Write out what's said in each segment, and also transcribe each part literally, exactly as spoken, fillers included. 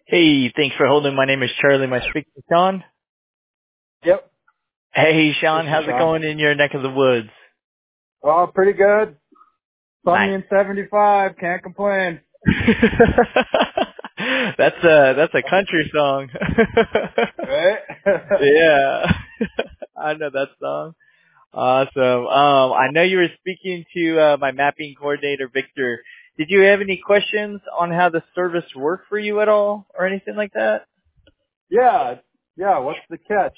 Hey, thanks for holding. My name is Charlie. Am I speaking to Sean? Yep, Hey, this Sean. is How's it Sean. going in your neck of the woods? Oh, pretty good. Sunny Nice. and seventy-five. Can't complain. that's a that's a country song. Right? Yeah, I know that song. Awesome. Um, I know you were speaking to uh, my mapping coordinator, Victor. Did you have any questions on how the service worked for you at all, or anything like that? yeah. Yeah. What's the catch?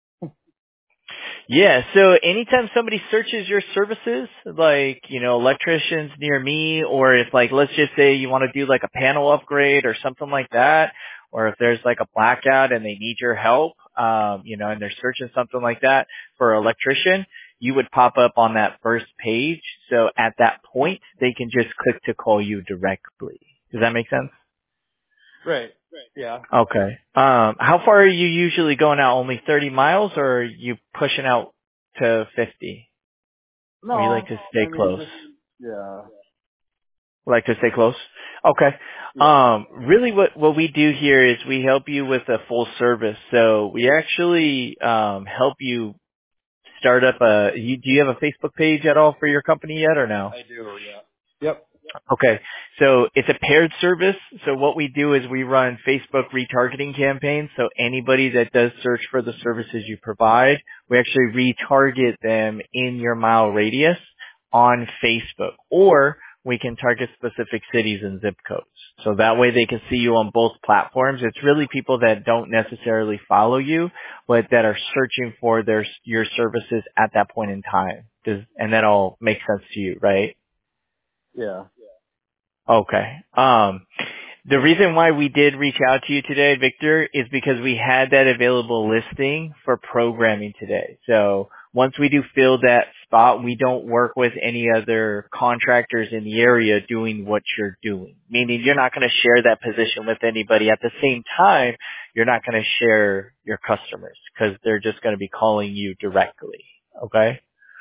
Yeah, so anytime somebody searches your services, like, you know, electricians near me, or if like, let's just say you want to do like a panel upgrade or something like that, or if there's like a blackout and they need your help, um, you know, and they're searching something like that for an electrician, you would pop up on that first page. So at that point, they can just click to call you directly. Does that make sense? Right. Yeah. Okay. Um, how far are you usually going out? Only thirty miles, or are you pushing out to fifty? Or you like No, to stay I mean close? just yeah. Like to stay close? Okay. Yeah. Um, really what, what we do here is we help you with a full service. So we actually, um, help you start up a, you, do you have a Facebook page at all for your company yet or no? I do. Yeah. Yep. Okay. So it's a paired service. So what we do is we run Facebook retargeting campaigns. So anybody that does search for the services you provide, we actually retarget them in your mile radius on Facebook. Or we can target specific cities and zip codes. So that way they can see you on both platforms. It's really people that don't necessarily follow you, but that are searching for their your services at that point in time. Does, and that all makes sense to you, right? Yeah. Okay. Um, the reason why we did reach out to you today, Victor, is because we had that available listing for programming today. So once we do fill that spot, we don't work with any other contractors in the area doing what you're doing. Meaning you're not going to share that position with anybody. At the same time, you're not going to share your customers because they're just going to be calling you directly. Okay?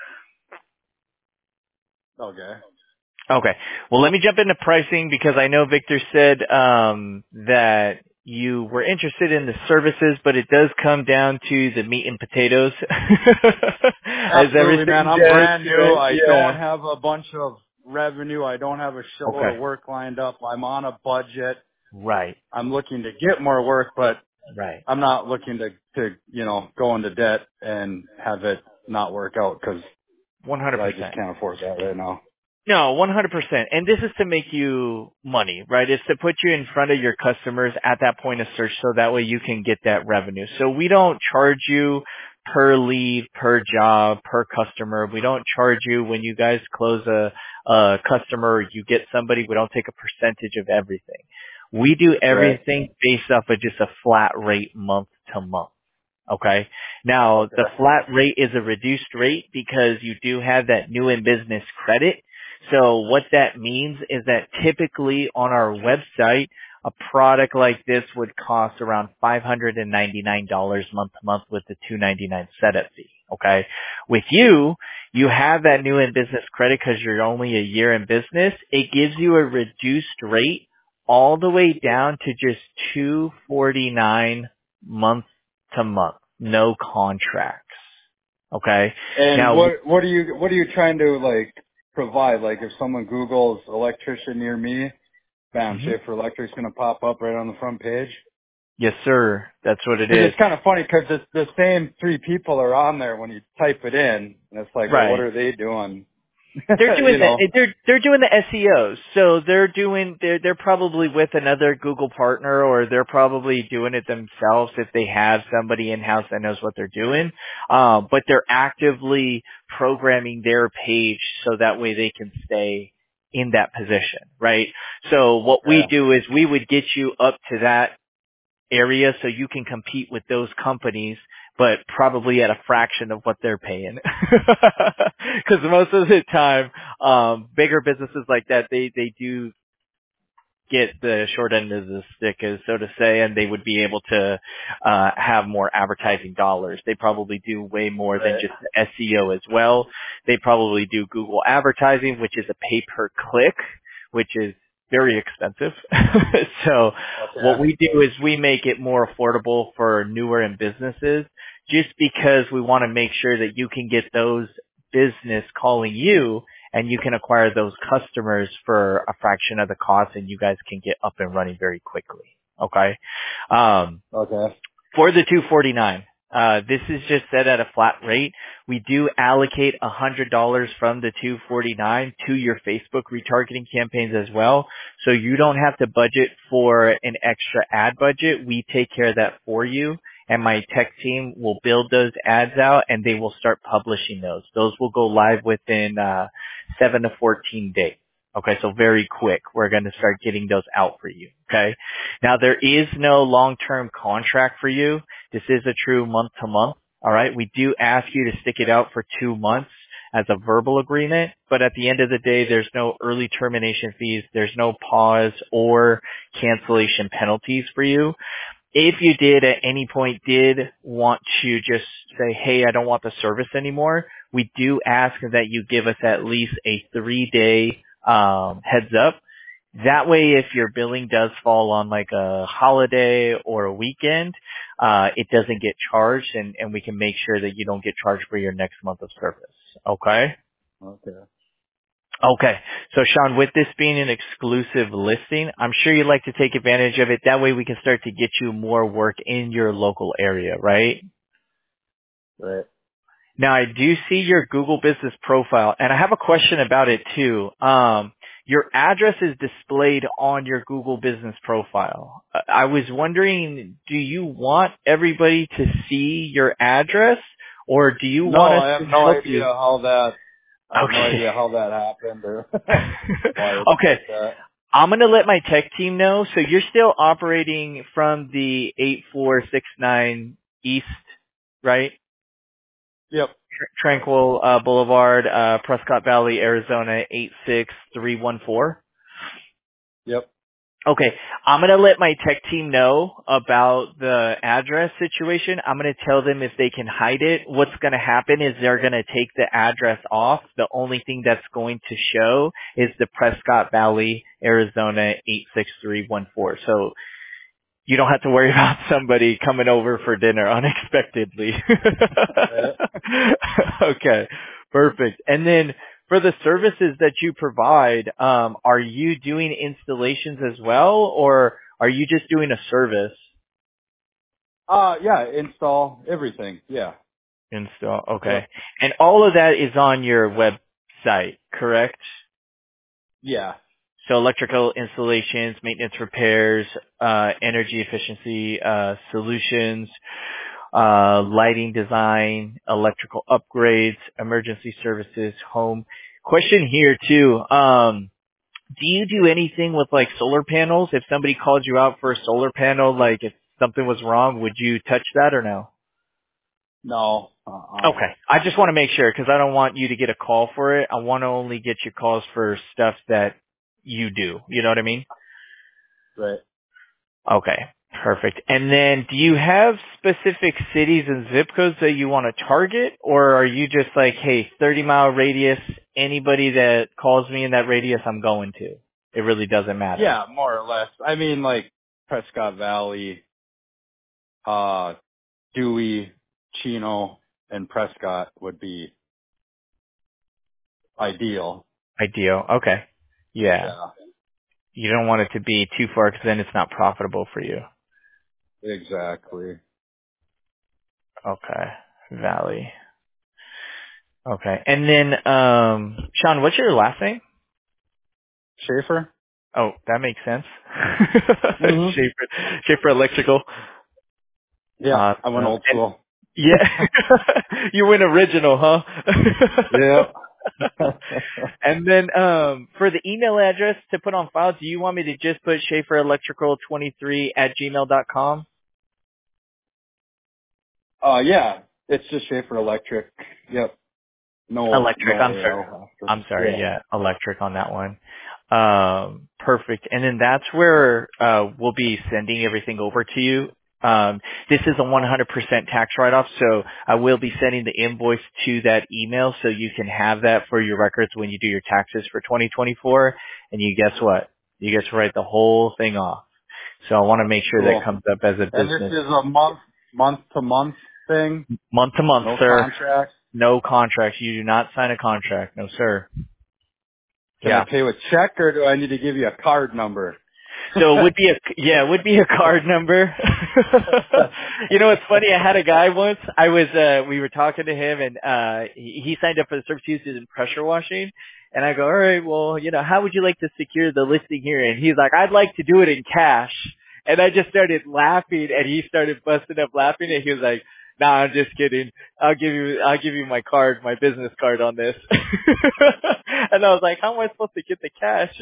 Okay. Okay. Well, let me jump into pricing because I know Victor said um, that you were interested in the services, but it does come down to the meat and potatoes. As Absolutely, man. everything I'm does. brand new. Right? I don't Yeah. have a bunch of revenue. I don't have a shitload Okay. of work lined up. I'm on a budget. Right. I'm looking to get more work, but Right. I'm not looking to, to, you know, go into debt and have it not work out because I just one hundred percent. can't afford that right now. No, one hundred percent. And this is to make you money, right? It's to put you in front of your customers at that point of search so that way you can get that revenue. So we don't charge you per lead, per job, per customer. We don't charge you when you guys close a, a customer or you get somebody. We don't take a percentage of everything. We do Right. everything based off of just a flat rate month to month. Okay. Now Okay. the flat rate is a reduced rate because you do have that new in business credit. So what that means is that typically on our website, a product like this would cost around five hundred ninety-nine dollars month to month with the two ninety-nine setup fee. Okay. With you, you have that new in business credit because you're only a year in business. It gives you a reduced rate all the way down to just two forty-nine month to month. No contracts. Okay. And Now, what, what are you, what are you trying to like provide? Like if someone Googles electrician near me, bam, mhm. Schaefer Electric's going to pop up right on the front page. Yes, sir. That's what it Cause is. it's kind of funny because it's the same three people are on there when you type it in. And it's like, well, what Right. are they doing? They're you doing know? the they're they're doing the S E Os. So they're doing they're they're probably with another Google partner or they're probably doing it themselves if they have somebody in house that knows what they're doing. Um, but they're actively programming their page so that way they can stay in that position, right? So what we Okay. do is we would get you up to that area so you can compete with those companies, but probably at a fraction of what they're paying. Because most of the time, um, bigger businesses like that, they, they do get the short end of the stick, as so to say, and they would be able to uh, have more advertising dollars. They probably do way more than Right. just S E O as well. They probably do Google advertising, which is a pay per click, which is very expensive. So Okay. what we do is we make it more affordable for newer and businesses just because we want to make sure that you can get those business calling you and you can acquire those customers for a fraction of the cost and you guys can get up and running very quickly. Okay. Um, Okay. for the two forty-nine, uh, this is just set at a flat rate. We do allocate one hundred dollars from the two forty-nine to your Facebook retargeting campaigns as well. So you don't have to budget for an extra ad budget. We take care of that for you. And my tech team will build those ads out and they will start publishing those. Those will go live within, uh, seven to fourteen days. Okay. So very quick. We're going to start getting those out for you. Okay. Now there is no long-term contract for you. This is a true month to month. All right. We do ask you to stick it out for two months as a verbal agreement, but at the end of the day, there's no early termination fees. There's no pause or cancellation penalties for you. If you did at any point did want to just say, hey, I don't want the service anymore, we do ask that you give us at least a three-day um, heads up. That way, if your billing does fall on like a holiday or a weekend, uh, it doesn't get charged and, and we can make sure that you don't get charged for your next month of service. Okay? Okay. Okay. So Sean, with this being an exclusive listing, I'm sure you'd like to take advantage of it. That way we can start to get you more work in your local area, right? Right. Now I do see your Google business profile and I have a question about it too. Um, your address is displayed on your Google business profile. Uh, I was wondering, do you want everybody to see your address or do you No, want us I to have no help idea you? how that. I have no Okay. idea how that happened or why it's Okay. like that. I'm going to let my tech team know. So you're still operating from the eight four six nine East, right? Yep. Tr- Tranquil uh, Boulevard, uh, Prescott Valley, Arizona eight six three one four. Yep. Okay. I'm going to let my tech team know about the address situation. I'm going to tell them if they can hide it. What's going to happen is they're going to take the address off. The only thing that's going to show is the Prescott Valley, Arizona eight six three one four. So you don't have to worry about somebody coming over for dinner unexpectedly. Right. Okay. Perfect. And then for the services that you provide, um, are you doing installations as well, or are you just doing a service? Uh, yeah, install everything. Yeah. Install. Okay. Yep. And all of that is on your website, correct? Yeah. So electrical installations, maintenance repairs, uh, energy efficiency, uh, solutions, uh, lighting design, electrical upgrades, emergency services, home. Question here too. Um, do you do anything with like solar panels? If somebody called you out for a solar panel, like if something was wrong, would you touch that or no? No. Uh-uh. Okay. I just want to make sure because I don't want you to get a call for it. I want to only get you calls for stuff that you do. You know what I mean? Right. Okay. Perfect. And then do you have specific cities and zip codes that you want to target, or are you just like, hey, thirty mile radius, anybody that calls me in that radius, I'm going to? It really doesn't matter. Yeah, more or less. I mean, like Prescott Valley, uh, Dewey, Chino, and Prescott would be ideal. Ideal. Okay. Yeah. Yeah. You don't want it to be too far because then it's not profitable for you. Exactly. Okay. Valley. Okay. And then, um, Sean, what's your last name? Schaefer? Oh, that makes sense. Mm-hmm. Schaefer, Schaefer Electrical. Yeah, I went Awesome. old And school. yeah, you went original, huh? Yeah. And then, um, for the email address to put on file, do you want me to just put Schaefer Electrical twenty-three at gmail dot com? uh, yeah, it's just Schaefer Electric. Yep. No, Electric. no I'm A sorry. L after. I'm sorry. Yeah. Yeah, electric on that one. Um, perfect. And then that's where uh, we'll be sending everything over to you. Um, this is a one hundred percent tax write-off, so I will be sending the invoice to that email so you can have that for your records when you do your taxes for twenty twenty-four. And you guess what? You get to write the whole thing off. So I want to make sure Cool. that comes up as a And this business. is a month, month to month thing? Month to month, No sir. contract? No contracts. You do not sign a contract. No, sir. Can Yeah. I pay with check or do I need to give you a card number? So it would be a yeah, it would be a card number. You know, it's funny. I had a guy once. I was uh we were talking to him, and uh he, he signed up for the service uses in pressure washing. And I go, all right, well, you know, how would you like to secure the listing here? And he's like, I'd like to do it in cash. And I just started laughing, and he started busting up laughing, and he was like, nah, I'm just kidding. I'll give you, I'll give you my card, my business card on this. And I was like, how am I supposed to get the cash?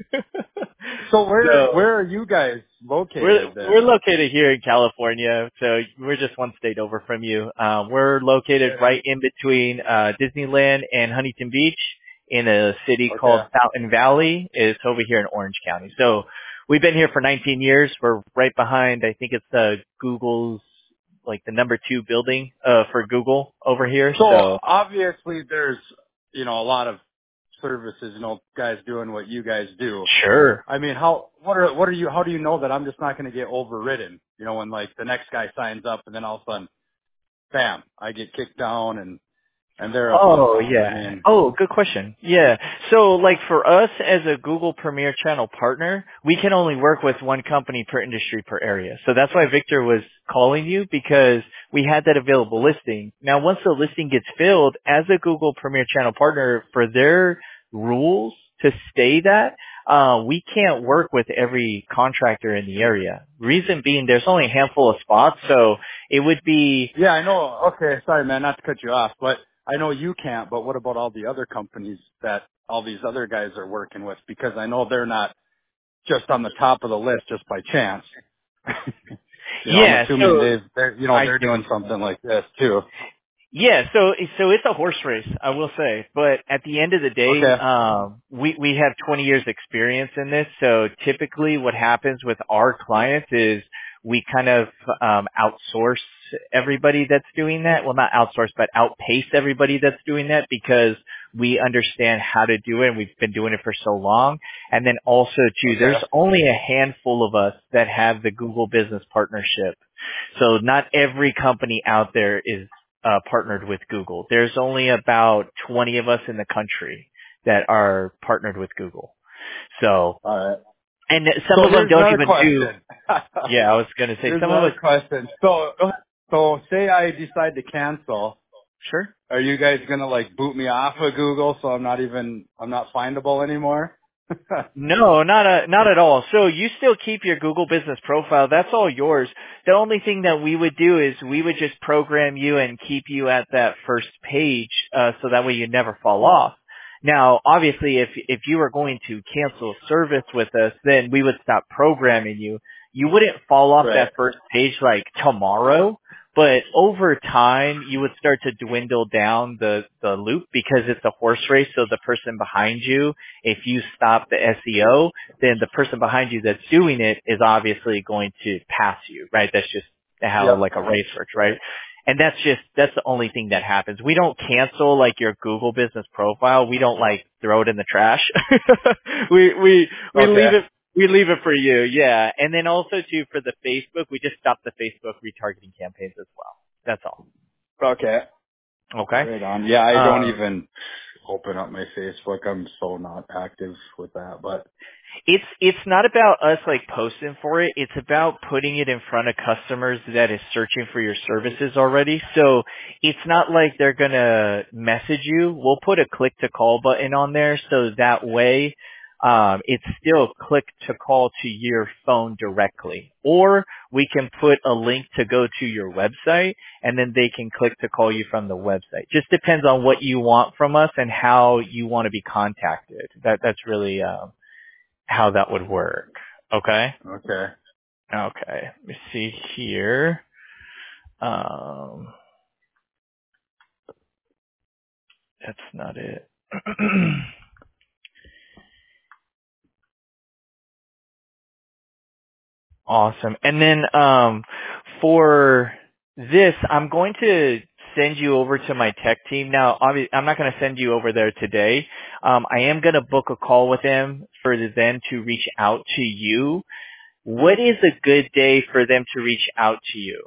So where, So where are you guys we're located we're then? located here in California, so we're just one state over from you. Um, we're located Okay. right in between uh, Disneyland and Huntington Beach in a city called Okay. Fountain Valley. It's over here in Orange County. So we've been here for nineteen years. We're right behind, I think it's uh, Google's, like the number two building uh, for Google over here. So So obviously there's, you know, a lot of services, you know, guys doing what you guys do. sure. I mean, how, what are, what are you, how do you know that I'm just not going to get overridden? You know, when like the next guy signs up and then all of a sudden, bam, I get kicked down and, and they're up on Oh, top. I yeah. mean, Oh, good question. Yeah. So, like, for us as a Google Premier Channel partner, we can only work with one company per industry per area. So that's why Victor was calling you, because we had that available listing. Now, once the listing gets filled, as a Google Premier Channel partner, for their rules to stay that, uh, we can't work with every contractor in the area. Reason being, there's only a handful of spots, so it would be yeah, I know. Okay. Sorry, man, not to cut you off, but I know you can't, but what about all the other companies that all these other guys are working with? Because I know they're not just on the top of the list just by chance. You know, I'm yeah. assuming So they've, they're, you know, I they're get what doing you're saying. something like this too. Yeah, so so it's a horse race, I will say. But at the end of the day, Okay. um, we we have twenty years experience in this. So typically, what happens with our clients is we kind of um, outsource everybody that's doing that. Well, not outsource, but outpace everybody that's doing that, because we understand how to do it, and we've been doing it for so long. And then also too, Okay. there's only a handful of us that have the Google Business Partnership. So not every company out there is uh, partnered with Google. There's only about twenty of us in the country that are partnered with Google. So, All right. and some So of them here's don't another even do, question. yeah, I was going to say Here's some of us, another question. So, so say I decide to cancel. sure. Are you guys gonna like boot me off of Google so I'm not even, I'm not findable anymore? No, not a, not at all. So you still keep your Google business profile. That's all yours. The only thing that we would do is we would just program you and keep you at that first page, uh, so that way you never fall off. Now, obviously, if if you were going to cancel service with us, then we would stop programming you. You wouldn't fall off Right. that first page like tomorrow, but over time you would start to dwindle down the the loop, because it's a horse race. So the person behind you, if you stop the S E O, then the person behind you that's doing it is obviously going to pass you, right? That's just how Yep. like a race works, right? And that's just, that's the only thing that happens. We don't cancel like your Google business profile. We don't like throw it in the trash. we, we, we Okay. leave it, we leave it for you. Yeah. And then also too, for the Facebook, we just stop the Facebook retargeting campaigns as well. That's all. Okay. Okay. Right on. Yeah, I don't Um, even open up my Facebook. I'm so not active with that, but It's it's not about us like posting for it. It's about putting it in front of customers that is searching for your services already. So it's not like they're gonna message you. We'll put a click to call button on there, so that way um, it's still click to call to your phone directly. Or we can put a link to go to your website, and then they can click to call you from the website. Just depends on what you want from us and how you want to be contacted. That that's really um, how that would work. Okay? okay. Okay. Let me see here. Um, that's not it. Awesome. And then um, for this, I'm going to send you over to my tech team. Now, obviously, I'm not going to send you over there today. Um, I am going to book a call with them for them to reach out to you. What is a good day for them to reach out to you?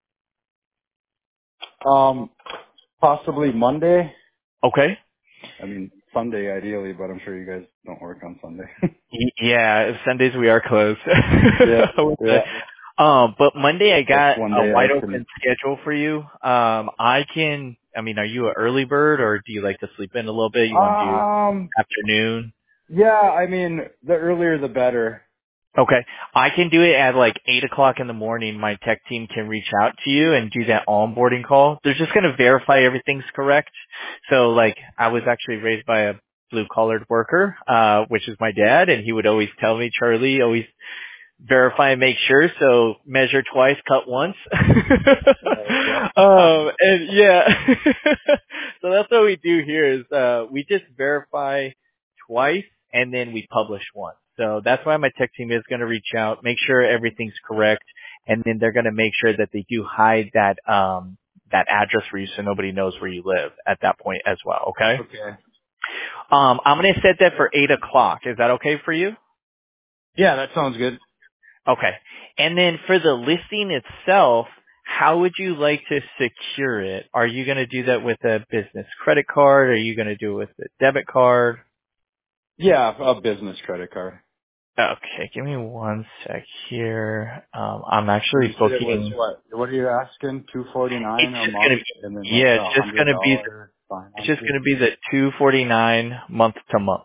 Um, possibly Monday. Okay. I mean, Sunday ideally, but I'm sure you guys don't work on Sunday. Y- Yeah, Sundays we are closed. yeah, yeah. um, but Monday I That's got one a day wide I open can. schedule for you. Um, I can, I mean, are you an early bird or do you like to sleep in a little bit? You want to do Um, afternoon? yeah. I mean, the earlier the better. Okay. I can do it at like eight o'clock in the morning. My tech team can reach out to you and do that onboarding call. They're just going to verify everything's correct. So like I was actually raised by a blue collared worker, uh, which is my dad, and he would always tell me, Charlie, always verify and make sure. So measure twice, cut once. There you go. um, and yeah, so that's what we do here is, uh, we just verify twice and then we publish once. So that's why my tech team is going to reach out, make sure everything's correct. And then they're going to make sure that they do hide that, um, that address for you so nobody knows where you live at that point as well. Okay. Okay. Um, I'm going to set that for eight o'clock. Is that okay for you? Yeah, that sounds good. Okay. And then for the listing itself, how would you like to secure it? Are you going to do that with a business credit card? Are you going to do it with a debit card? Yeah, a business credit card. Okay, give me one sec here. Um, I'm And actually you said it was booking. what? What are you asking? Two forty It's nine a just gonna month, be, and then like yeah, it's a just hundred gonna be, dollar sign it's on just fee. gonna be the two forty-nine month to month.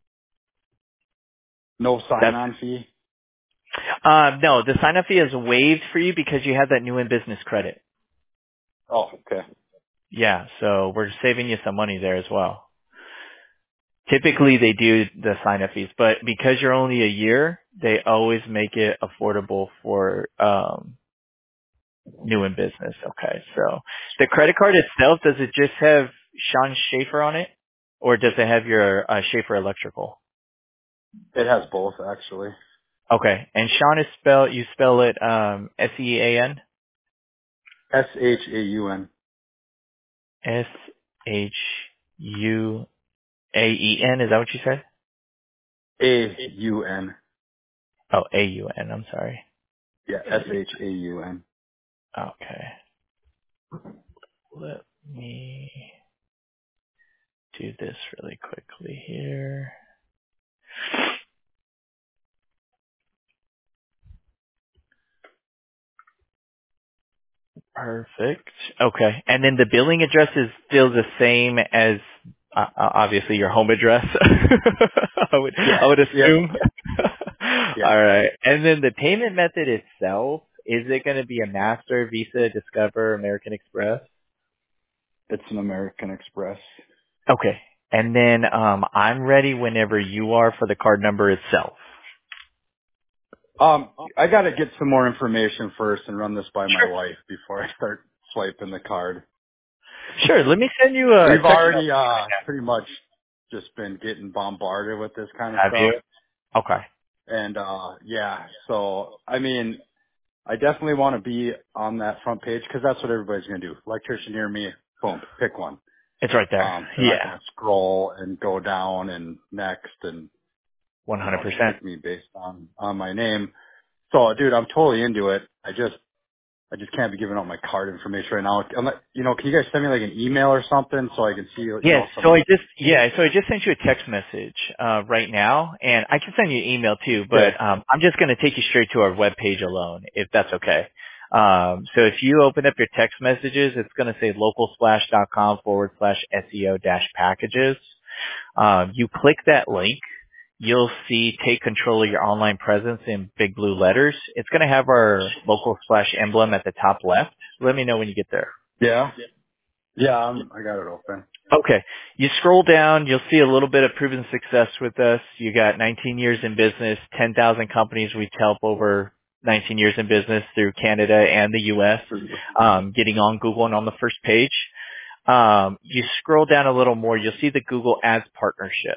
No sign That's, on fee. um, no, the sign up fee is waived for you because you have that new in business credit. Oh, okay. Yeah, so we're saving you some money there as well. Typically they do the sign up fees, but because you're only a year, they always make it affordable for, um, new in business. Okay. So the credit card itself, does it just have Sean Schaefer on it? Or does it have your uh, Schaefer Electrical? It has both actually. Okay. And Sean is spelled, you spell it um, S E A N? S H A U N. S H U A E N, is that what you said? A U N. Oh, A U N, I'm sorry. Yeah, S H A U N. Okay. Let me do this really quickly here. Perfect. Okay. And then the billing address is still the same as uh, uh, obviously your home address. I would Yeah. I would Yep. assume. Yeah. All right. And then the payment method itself, is it going to be a Master, Visa, Discover, American Express? It's an American Express. Okay. And then um I'm ready whenever you are for the card number itself. Um, I got to get some more information first and run this by my Sure. wife before I start swiping the card. Sure. Let me send you a We've text already message. uh pretty much just been getting bombarded with this kind of Have stuff. you? Okay. And uh yeah, so I mean, I definitely want to be on that front page because that's what everybody's going to do. Electrician near me, boom, pick one. It's right there. Um, they're not Yeah. going to scroll and go down and next and, you know, one hundred percent. pick me based on, on my name. So dude, I'm totally into it. I just, I just can't be giving out my card information right now. I'm not, you know, can you guys send me like an email or something so I can see, you Yes. know, So some, I just yeah. So I just sent you a text message uh, right now, and I can send you an email too. okay. But um, I'm just going to take you straight to our webpage alone, if that's okay. Um, so if you open up your text messages, it's going to say localsplash.com forward slash SEO dash packages. Um, you click that link. You'll see take control of your online presence in big blue letters. It's going to have our local splash emblem at the top left. Let me know when you get there. Yeah. Yeah. I'm, I got it open. Okay. You scroll down, you'll see a little bit of proven success with us. You got nineteen years in business, ten thousand companies we've helped over nineteen years in business through Canada and the U S, um, getting on Google and on the first page. Um, you scroll down a little more, you'll see the Google Ads partnership.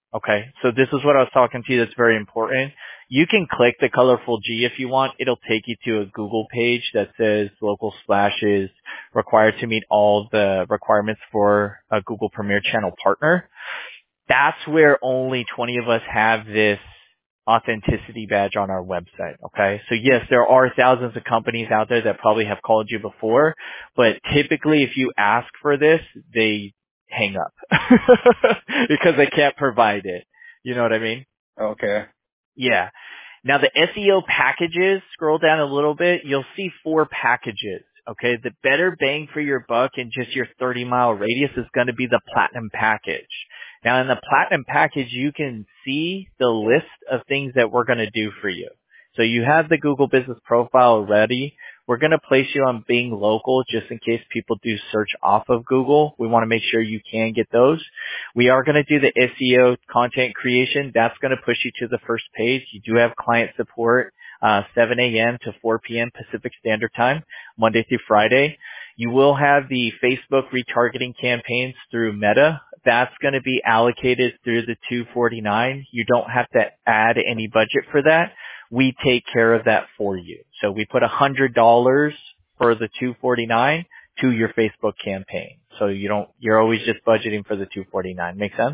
Okay, so this is what I was talking to you that's very important. You can click the colorful G if you want. It'll take you to a Google page that says Local Splash is required to meet all the requirements for a Google Premier Channel partner. That's where only twenty of us have this authenticity badge on our website. Okay. So yes, there are thousands of companies out there that probably have called you before, but typically if you ask for this, they hang up because they can't provide it. You know what I mean? Okay. Yeah. Now the S E O packages, scroll down a little bit, you'll see four packages. Okay. The better bang for your buck in just your thirty mile radius is going to be the platinum package. Now in the platinum package, you can see the list of things that we're going to do for you. So you have the Google Business Profile already. We're going to place you on Bing Local just in case people do search off of Google. We want to make sure you can get those. We are going to do the S E O content creation. That's going to push you to the first page. You do have client support, uh, seven a.m. to four p.m. Pacific Standard Time, Monday through Friday. You will have the Facebook retargeting campaigns through Meta. That's going to be allocated through the two forty-nine. You don't have to add any budget for that. We take care of that for you. So we put one hundred dollars for the two forty-nine to your Facebook campaign. So you don't, you're always just budgeting for the two forty-nine. Make sense?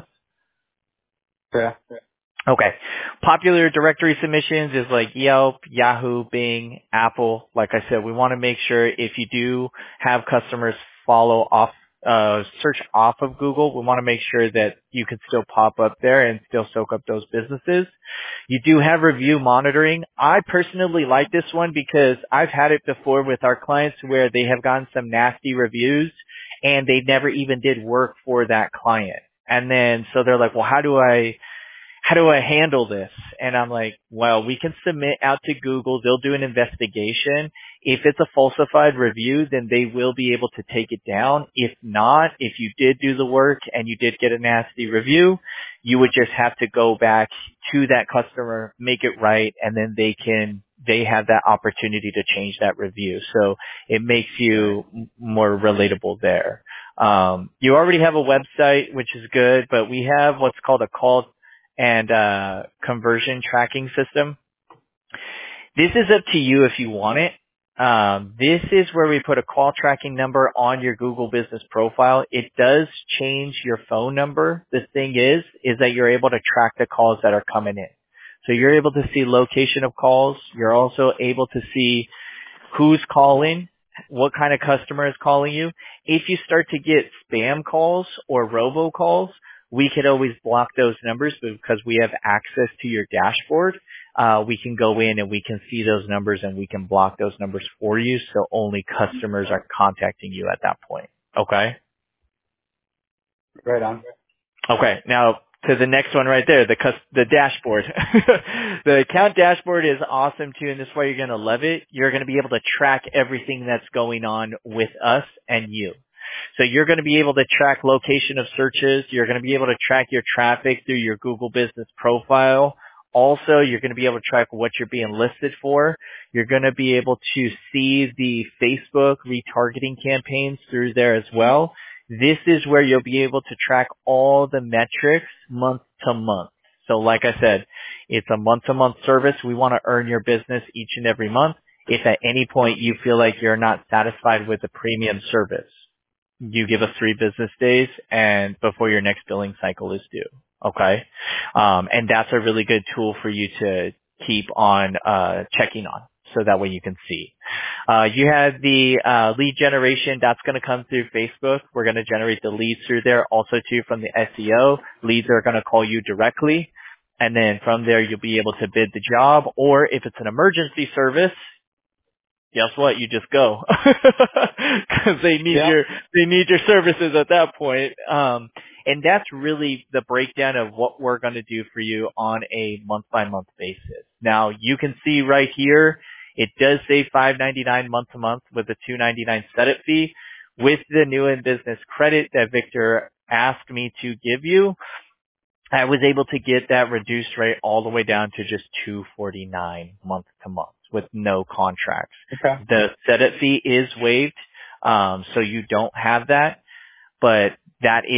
Yeah. Okay. Popular directory submissions is like Yelp, Yahoo, Bing, Apple. Like I said, we want to make sure if you do have customers follow off, uh, search off of Google, we want to make sure that you can still pop up there and still soak up those businesses. You do have review monitoring. I personally like this one because I've had it before with our clients where they have gotten some nasty reviews and they never even did work for that client. And then, so they're like, well, how do I, how do I handle this? And I'm like, well, we can submit out to Google. They'll do an investigation. If it's a falsified review, then they will be able to take it down. If not, if you did do the work and you did get a nasty review, you would just have to go back to that customer, make it right, and then they can, they have that opportunity to change that review. So it makes you m- more relatable there. Um, you already have a website, which is good, but we have what's called a call and uh conversion tracking system. This is up to you if you want it. Um, this is where we put a call tracking number on your Google Business Profile. It does change your phone number. The thing is, is that you're able to track the calls that are coming in. So you're able to see location of calls. You're also able to see who's calling, what kind of customer is calling you. If you start to get spam calls or robocalls, we can always block those numbers because we have access to your dashboard. Uh, we can go in and we can see those numbers and we can block those numbers for you so only customers are contacting you at that point. Okay? Right on. Okay. Now to the next one right there, the cus- the dashboard. The account dashboard is awesome too, and this is why you're going to love it. You're going to be able to track everything that's going on with us and you. So you're going to be able to track location of searches. You're going to be able to track your traffic through your Google Business Profile. Also, you're going to be able to track what you're being listed for. You're going to be able to see the Facebook retargeting campaigns through there as well. This is where you'll be able to track all the metrics month to month. So like I said, it's a month to month service. We want to earn your business each and every month. If at any point you feel like you're not satisfied with the premium service, you give us three business days and before your next billing cycle is due. Okay. Um, and that's a really good tool for you to keep on, uh, checking on. So that way you can see. Uh, you have the, uh, lead generation. That's going to come through Facebook. We're going to generate the leads through there. Also too from the S E O, leads are going to call you directly. And then from there, you'll be able to bid the job. Or if it's an emergency service, guess what? You just go because they need Yeah. your they need your services at that point. Um, and that's really the breakdown of what we're going to do for you on a month by month basis. Now you can see right here, it does say five ninety-nine month to month with a two ninety-nine setup fee. With the new in business credit that Victor asked me to give you, I was able to get that reduced rate all the way down to just two forty-nine month to month with no contracts. Okay. The setup fee is waived, um, so you don't have that, but that is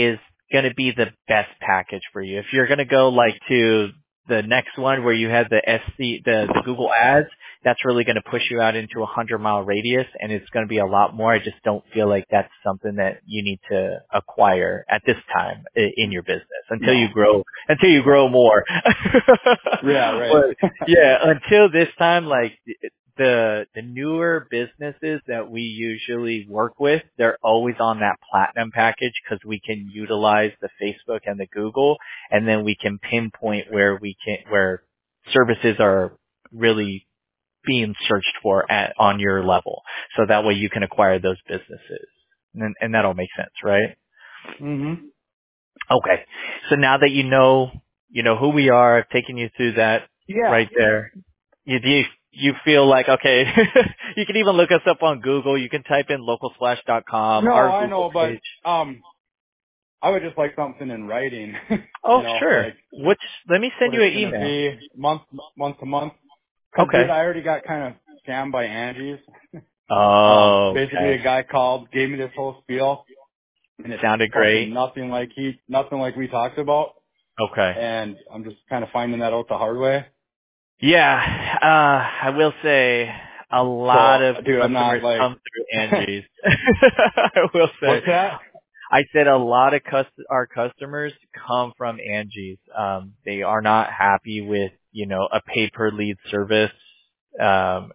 going to be the best package for you. If you're going to go like to the next one where you have the S C, the, the Google ads, that's really going to push you out into a hundred mile radius, and it's going to be a lot more. I just don't feel like that's something that you need to acquire at this time i- in your business until No. you grow, until you grow more. Yeah, right. But yeah, until this time, like the, the newer businesses that we usually work with, they're always on that platinum package because we can utilize the Facebook and the Google, and then we can pinpoint where we can, where services are really being searched for at, on your level. So that way you can acquire those businesses. And, and that'll make sense, right? Mhm. Okay. So now that you know, you know who we are, I've taken you through that Yeah. right there. You, do you, you feel like, okay, you can even look us up on Google. You can type in local splash dot com, No, our I Google know, but page. um, I would just like something in writing. Oh, you know, sure. like Which, let me send what you it's an gonna email. be month month to month. Cause dude, Okay. I already got kind of scammed by Angie's. Um, Oh, basically a okay. guy called, gave me this whole spiel, and it's Sounded fucking great. nothing like he, nothing like we talked about. Okay. And I'm just kind of finding that out the hard way. Yeah, uh, I will say a lot of So, dude, I'm not customers like, come through Angie's. I will say. what's that? I said a lot of cus- our customers come from Angie's. Um, they are not happy with, you know, a pay-per-lead service. Um,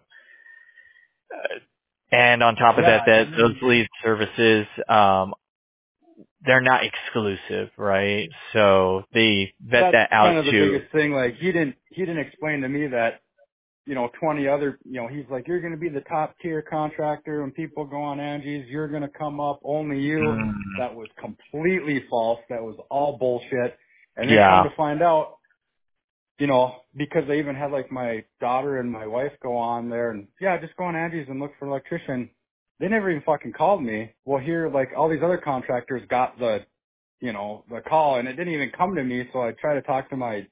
and on top of Yeah, that, that I those mean, lead services, um, they're not exclusive, right? So they vet that's that out kind of the too. biggest thing. Like he didn't, he didn't explain to me that, you know, twenty other, you know, he's like, you're going to be the top tier contractor when people go on Angie's, you're going to come up, only you. Mm, That was completely false. That was all bullshit. And then come yeah. to find out, you know, because I even had like my daughter and my wife go on there and yeah, just go on Angie's and look for an electrician. They never even fucking called me. Well, here, like all these other contractors got the, you know, the call and it didn't even come to me. So I tried to talk to my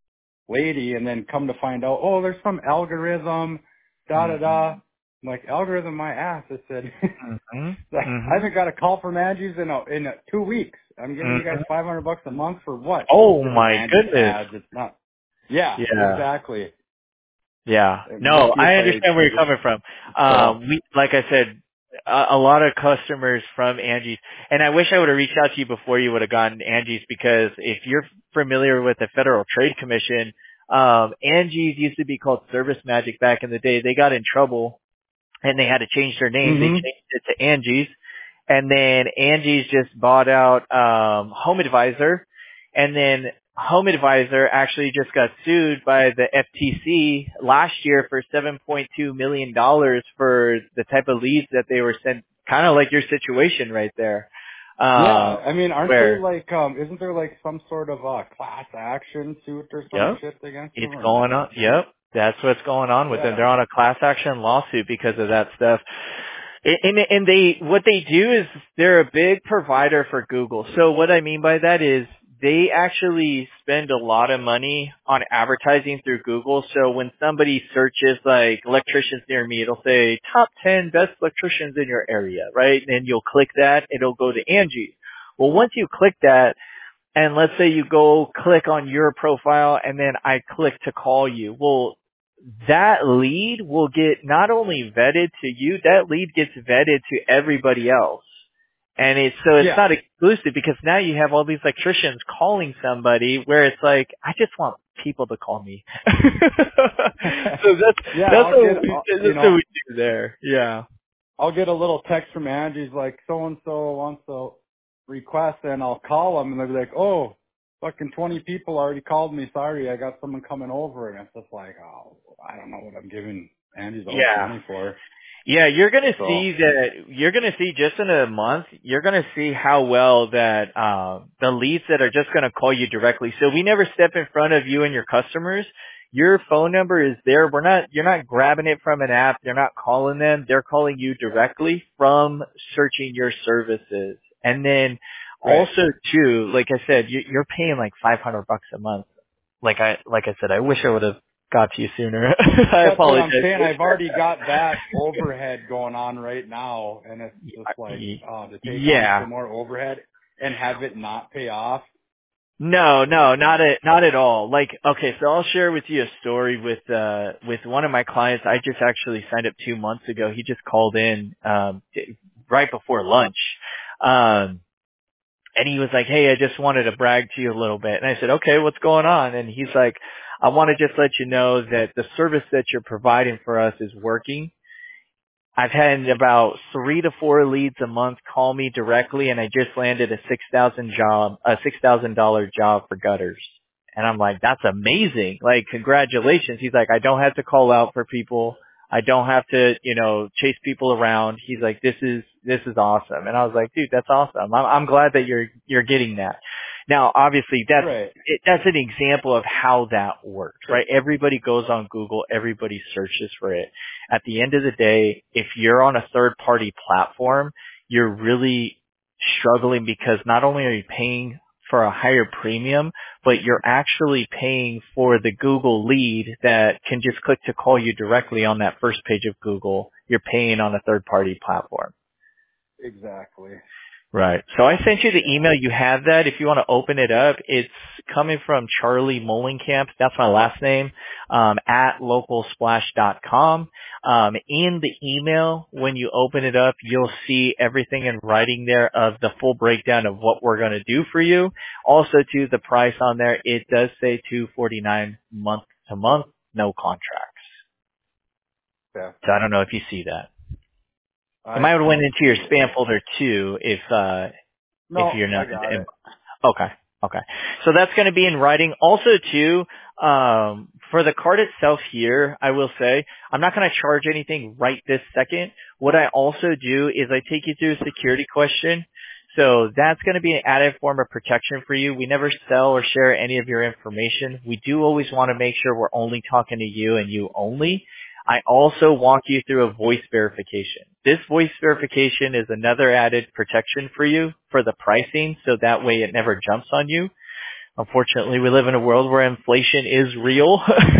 lady and then come to find out, oh, there's some algorithm, da da Mm-hmm. da. I'm like, algorithm my ass. I said, Mm-hmm. I haven't got a call from Angie's in a, in a, two weeks. I'm giving you Mm-hmm. guys five hundred bucks a month for what? Oh This is my Angie's goodness. ads. It's not. Yeah, Yeah. exactly. Yeah. I'm No, lucky if I I, understand where you're coming from. so. Um, we, like I said, a, a lot of customers from Angie's, and I wish I would have reached out to you before you would have gotten Angie's, because if you're familiar with the Federal Trade Commission, um, Angie's used to be called Service Magic back in the day. They got in trouble and they had to change their name. They hmm changed it to Angie's, and then Angie's just bought out um, Home Advisor, and then Home Advisor actually just got sued by the F T C last year for seven point two million dollars for the type of leads that they were sent, kind of like your situation right there. Yeah, Uh, I mean, aren't they where, like, um, isn't there like some sort of, uh, class action suit or some yep, shit against it's them or going no? on. Yep, that's what's going on with them. Yeah. They're on a class action lawsuit because of that stuff. And, and they, what they do is they're a big provider for Google. So what I mean by that is they actually spend a lot of money on advertising through Google. So when somebody searches like electricians near me, it'll say top ten best electricians in your area, right? And you'll click that, it'll go to Angie. Well, once you click that, and let's say you go click on your profile and then I click to call you. Well, that lead will get not only vetted to you, that lead gets vetted to everybody else. And it's, so it's Yeah. not exclusive because now you have all these electricians calling somebody where it's like, I just want people to call me. so that's, Yeah, that's I'll what get, we, I'll, you that's what know, we do there. Yeah. I'll get a little text from Angie's like, so and so wants to request, and I'll call them, and they'll be like, oh, fucking twenty people already called me. Sorry, I got someone coming over, and it's just like, oh, I don't know what I'm giving Angie's all this Yeah. money for. Yeah, you're gonna So, see that. You're gonna see just in a month. You're gonna see how well that um, the leads that are just gonna call you directly. So we never step in front of you and your customers. Your phone number is there. We're not. You're not grabbing it from an app. They're not calling them. They're calling you directly from searching your services. And then right. also too, like I said, you, you're paying like five hundred bucks a month. Like I like I said, I wish I would have got to you sooner. I That's what I'm apologize. saying. I've already got that overhead going on right now, and it's just like, Y- uh, to take on Yeah. some more overhead. and have it not pay off? No, no, not at not at all. Like, okay, so I'll share with you a story with uh with one of my clients. I just actually signed up two months ago. He just called in um right before lunch. Um and he was like, "Hey, I just wanted to brag to you a little bit." And I said, "Okay, what's going on?" And he's like, "I want to just let you know that the service that you're providing for us is working. I've had about three to four leads a month call me directly, and I just landed a six thousand job, a six thousand dollar job for gutters." And I'm like, "That's amazing! Like, congratulations!" He's like, "I don't have to call out for people. I don't have to, you know, chase people around." He's like, "This is this is awesome." And I was like, "Dude, that's awesome. I'm, I'm glad that you're you're getting that." Now, obviously, that's Right. it, that's an example of how that works, right? Everybody goes on Google, everybody searches for it. At the end of the day, if you're on a third party platform, you're really struggling because not only are you paying for a higher premium, but you're actually paying for the Google lead that can just click to call you directly on that first page of Google. You're paying on a third party platform. Exactly. Right. So I sent you the email. You have that. If you want to open it up, it's coming from Charlie Molenkamp. That's my last name, um, at local splash dot com. Um, in the email, when you open it up, you'll see everything in writing there of the full breakdown of what we're going to do for you. Also, to the price on there, it does say two forty-nine month to month, no contracts. Yeah. So I don't know if you see that. It I might have went don't into your see it. spam folder too, if uh, if No, you're I not got it. Okay. Okay. So that's going to be in writing. Also, too, um, for the card itself here, I will say, I'm not going to charge anything right this second. What I also do is I take you through a security question. So that's going to be an added form of protection for you. We never sell or share any of your information. We do always want to make sure we're only talking to you and you only. I also walk you through a voice verification. This voice verification is another added protection for you for the pricing, so that way it never jumps on you. Unfortunately, we live in a world where inflation is real.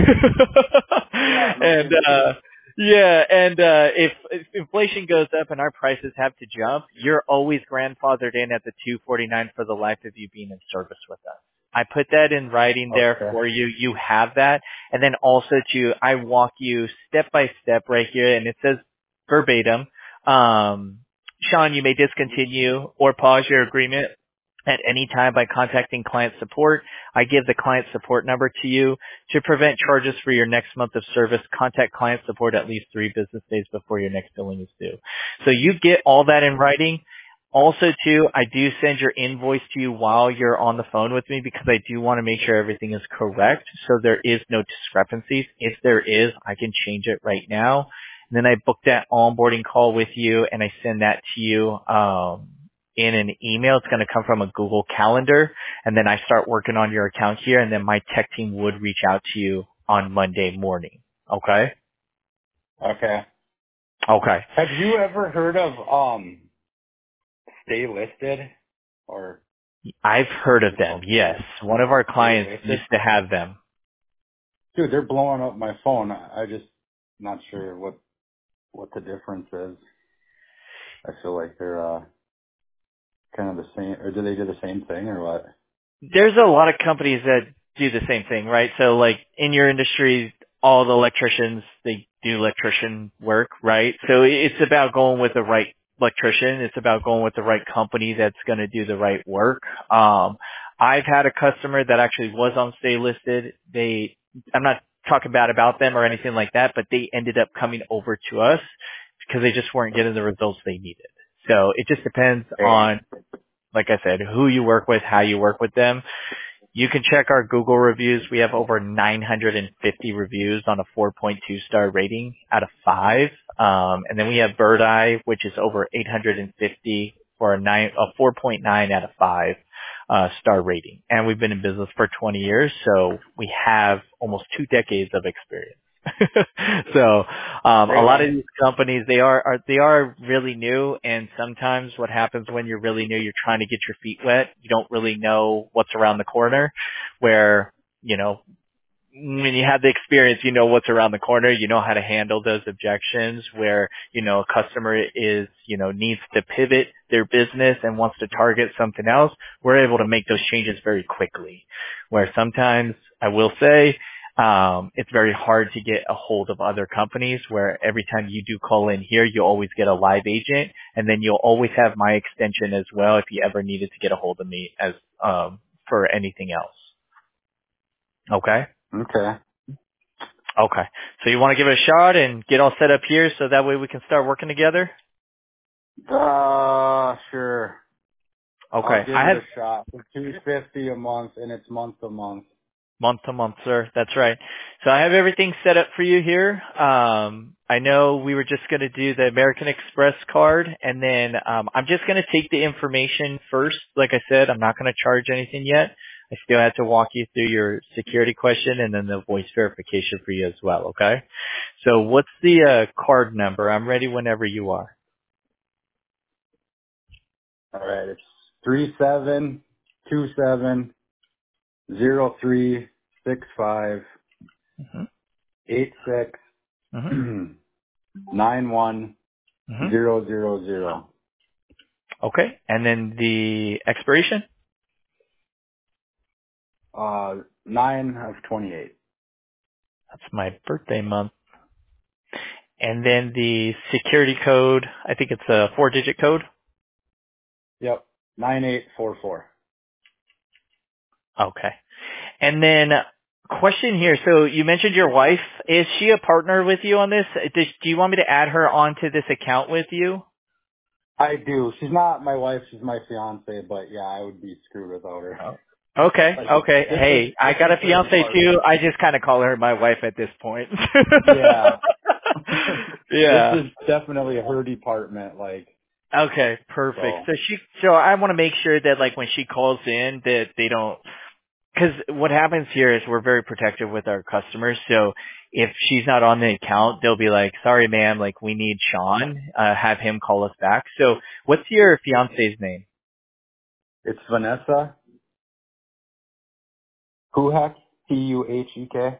Yeah, no and kidding. uh yeah, and uh if, if inflation goes up and our prices have to jump, you're always grandfathered in at the two forty-nine for the life of you being in service with us. I put that in writing there Okay. for you. You have that. And then also to, I walk you step by step right here, and it says verbatim, um, Sean, you may discontinue or pause your agreement at any time by contacting client support. I give the client support number to you. To prevent charges for your next month of service, contact client support at least three business days before your next billing is due. So you get all that in writing. Also, too, I do send your invoice to you while you're on the phone with me because I do want to make sure everything is correct so there is no discrepancies. If there is, I can change it right now. And then I book that onboarding call with you and I send that to you um, in an email. It's going to come from a Google Calendar. And then I start working on your account here, and then my tech team would reach out to you on Monday morning. Okay? Okay. Okay. Have you ever heard of um Stay Listed or I've heard of what's it them, called? yes. One of our Stay clients Listed? used to have them. Dude, they're blowing up my phone. I I just not sure what what the difference is. I feel like they're uh kind of the same, or do they do the same thing or what? There's a lot of companies that do the same thing, right? So like in your industry, all the electricians, they do electrician work, right? So it's about going with the right electrician. It's about going with the right company that's going to do the right work. Um, I've had a customer that actually was on Stay Listed. They, I'm not talking bad about them or anything like that, but they ended up coming over to us because they just weren't getting the results they needed. So it just depends Damn. on, like I said, who you work with, how you work with them. You can check our Google reviews. We have over nine hundred fifty reviews on a four point two star rating out of five. Um, and then we have Bird Eye, which is over eight hundred fifty for a nine, a four point nine out of five, uh, star rating. And we've been in business for twenty years, so we have almost two decades of experience. so, um, a lot of Really? these companies, they are, are, they are really new, and sometimes what happens when you're really new, you're trying to get your feet wet. You don't really know what's around the corner, where, you know, when you have the experience, you know what's around the corner. You know how to handle those objections where, you know, a customer is, you know, needs to pivot their business and wants to target something else. We're able to make those changes very quickly. Where sometimes, I will say, um, it's very hard to get a hold of other companies where every time you do call in here, you always get a live agent, and then you'll always have my extension as well if you ever needed to get a hold of me as um, for anything else. Okay? Okay. Okay. So you want to give it a shot and get all set up here so that way we can start working together? Uh, sure. Okay. I'll give I it have a shot for two fifty a month, and it's month to month. month to month, sir. That's right. So I have everything set up for you here. Um, I know we were just going to do the American Express card, and then um, I'm just going to take the information first. Like I said, I'm not going to charge anything yet. I still have to walk you through your security question and then the voice verification for you as well, okay? So what's the uh, card number? I'm ready whenever you are. All right. It's three seven two seven zero three six five Mm-hmm. eight six Mm-hmm. nine one Mm-hmm. zero zero zero. Okay. And then the expiration? Uh, nine of twenty-eight. That's my birthday month. And then the security code, I think it's a four-digit code. Yep. Nine eight four four. Okay. And then question here. So you mentioned your wife. Is she a partner with you on this? Does, do you want me to add her onto this account with you? I do. She's not my wife. She's my fiance. But yeah, I would be screwed without her. Oh. Okay. Like, Okay. this is Hey, I this got a is her fiance department. too. I just kind of call her my wife at this point. Yeah. This Yeah. is definitely her department. Like, Okay, perfect. so. So she, so I want to make sure that like when she calls in that they don't, because what happens here is we're very protective with our customers. So if she's not on the account, they'll be like, sorry ma'am, like we need Sean, uh, have him call us back. So what's your fiance's name? It's Vanessa Huhek, T U H E K.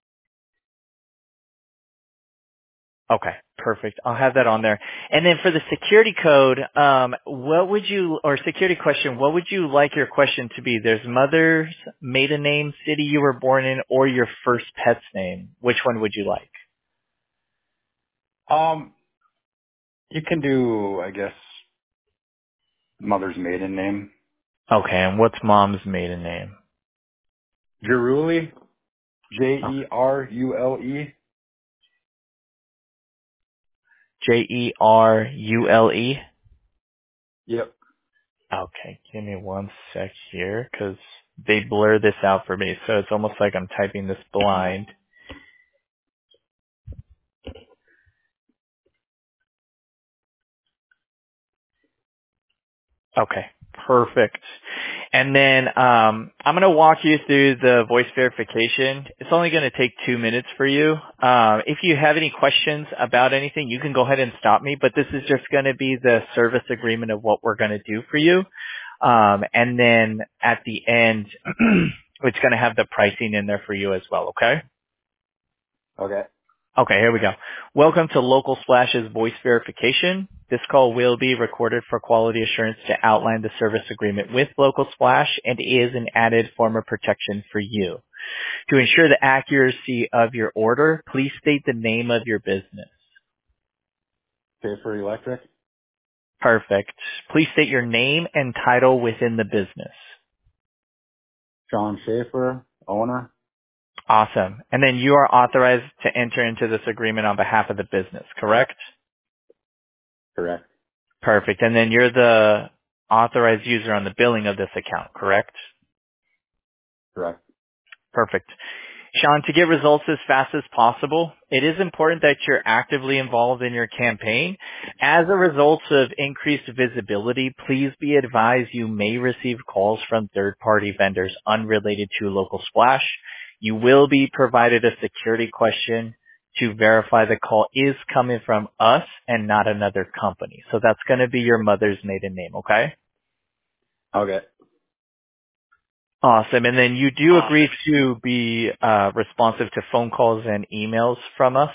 Okay, perfect. I'll have that on there. And then for the security code, um, what would you, or security question, what would you like your question to be? There's mother's maiden name, city you were born in, or your first pet's name. Which one would you like? Um, you can do, I guess, mother's maiden name. Okay, and what's mom's maiden name? Jeruli, J Oh, E R U L E. J E R U L E? Yep. Okay, give me one sec here, because they blur this out for me, so it's almost like I'm typing this blind. Okay, perfect. And then um, I'm going to walk you through the voice verification. It's only going to take two minutes for you. Um, if you have any questions about anything, you can go ahead and stop me, but this is just going to be the service agreement of what we're going to do for you. Um, and then at the end, it's going to have the pricing in there for you as well, okay? Okay. Okay, here we go. Welcome to Local Splash's voice verification. This call will be recorded for quality assurance to outline the service agreement with Local Splash and is an added form of protection for you. To ensure the accuracy of your order, please state the name of your business. Schaefer Electric. Perfect. Please state your name and title within the business. Sean Schaefer, owner. Awesome. And then you are authorized to enter into this agreement on behalf of the business, correct? Correct. Perfect. And then you're the authorized user on the billing of this account, correct? Correct. Perfect. Sean, to get results as fast as possible, it is important that you're actively involved in your campaign. As a result of increased visibility, please be advised you may receive calls from third-party vendors unrelated to Local Splash. You will be provided a security question to verify the call is coming from us and not another company. So that's going to be your mother's maiden name, okay? Okay. Awesome. And then you do agree to be uh, responsive to phone calls and emails from us?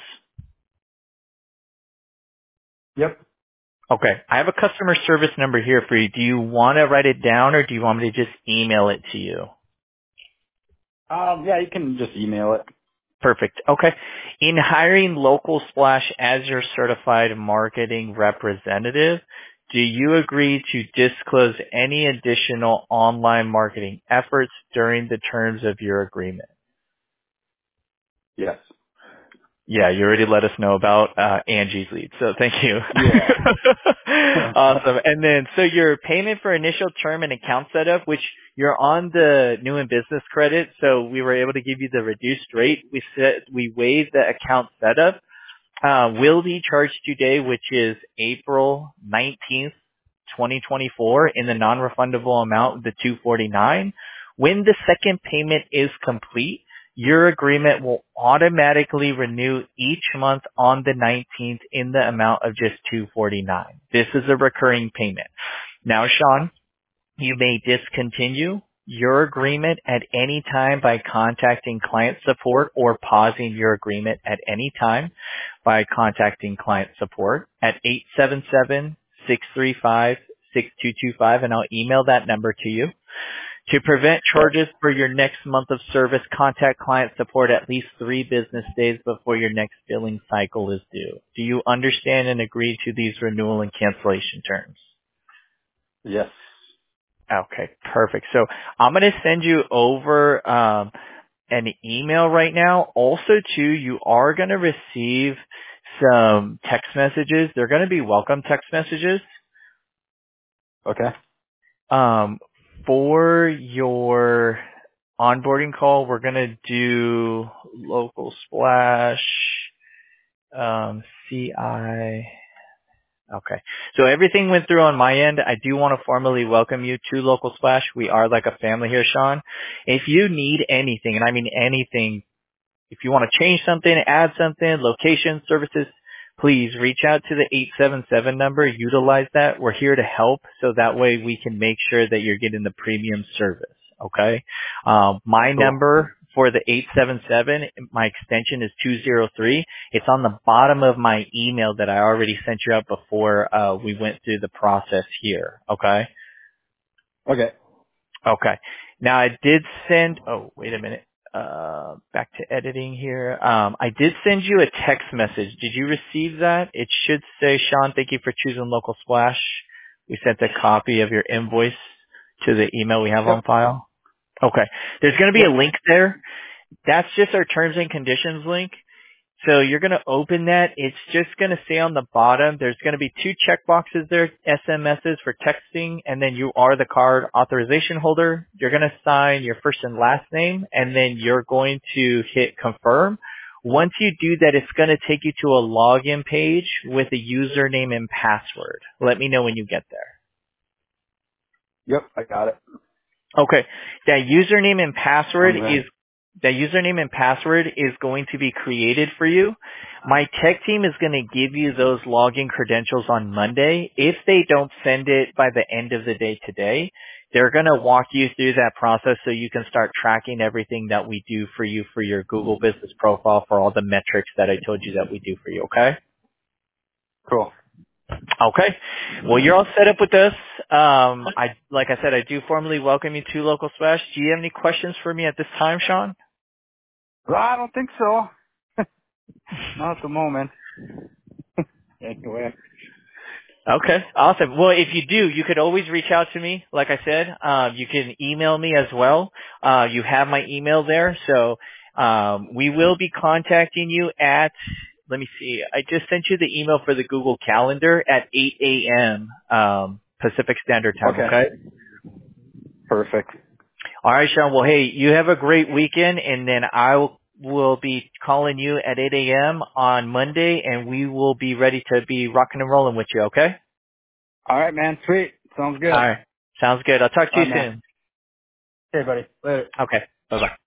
Yep. Okay. I have a customer service number here for you. Do you want to write it down or do you want me to just email it to you? Um, yeah, you can just email it. Perfect. Okay. In hiring Local Splash as your certified marketing representative, do you agree to disclose any additional online marketing efforts during the terms of your agreement? Yes. Yeah, you already let us know about uh, Angie's lead, so thank you. Yeah. Awesome. And then, so your payment for initial term and account setup, which you're on the new and business credit, so we were able to give you the reduced rate. We set, we waived the account setup. Uh, will be charged today, which is April nineteenth, twenty twenty-four, in the non-refundable amount of the two forty-nine. When the second payment is complete, your agreement will automatically renew each month on the nineteenth in the amount of just two forty-nine. This is a recurring payment. Now, Sean, you may discontinue your agreement at any time by contacting client support or pausing your agreement at any time by contacting client support at eight seven seven, six three five, six two two five, and I'll email that number to you. To prevent Yep. charges for your next month of service, contact client support at least three business days before your next billing cycle is due. Do you understand and agree to these renewal and cancellation terms? Yes. Okay, perfect. So I'm going to send you over um, an email right now. Also, too, you are going to receive some text messages. They're going to be welcome text messages. Okay. Um, for your onboarding call, we're going to do Local Splash, um, C I. Okay. So everything went through on my end. I do want to formally welcome you to Local Splash. We are like a family here, Sean. If you need anything, and I mean anything, if you want to change something, add something, location, services, please reach out to the eight seven seven number. Utilize that. We're here to help so that way we can make sure that you're getting the premium service. Okay. Um, my Cool. number for the eight seven seven, my extension is two zero three. It's on the bottom of my email that I already sent you out before uh, we went through the process here. Okay. Okay. Okay. Now I did send, oh, wait a minute. Uh, back to editing here. Um, I did send you a text message. Did you receive that? It should say, Sean, thank you for choosing Local Splash. We sent a copy of your invoice to the email we have on Yep. file. Okay. There's going to be a Yep. link there. That's just our terms and conditions link. So you're going to open that. It's just going to say on the bottom, there's going to be two check boxes there, S M Ses for texting, and then you are the card authorization holder. You're going to sign your first and last name, and then you're going to hit confirm. Once you do that, it's going to take you to a login page with a username and password. Let me know when you get there. Yep. I got it. Okay. That username and password I'm is ready. that username and password is going to be created for you. My tech team is going to give you those login credentials on Monday. If they don't send it by the end of the day today, they're going to walk you through that process so you can start tracking everything that we do for you for your Google business profile for all the metrics that I told you that we do for you, okay? Cool. Okay. Well, you're all set up with this. Um, I, like I said, I do formally welcome you to Local Splash. Do you have any questions for me at this time, Sean? Well, I don't think so. Not at the moment. Anyway. Okay. Awesome. Well, if you do, you could always reach out to me. Like I said, um, you can email me as well. Uh, you have my email there. So, um, we will be contacting you at, let me see, I just sent you the email for the Google Calendar at eight a.m. Um, Pacific Standard Time, Okay. okay? Perfect. All right, Sean. Well, hey, you have a great weekend, and then I will, will be calling you at eight a.m. on Monday, and we will be ready to be rocking and rolling with you, okay? All right, man. Sweet. Sounds All good. right. Sounds good. I'll talk to All you right, man. soon. Hey, buddy. Later. Okay. Bye-bye.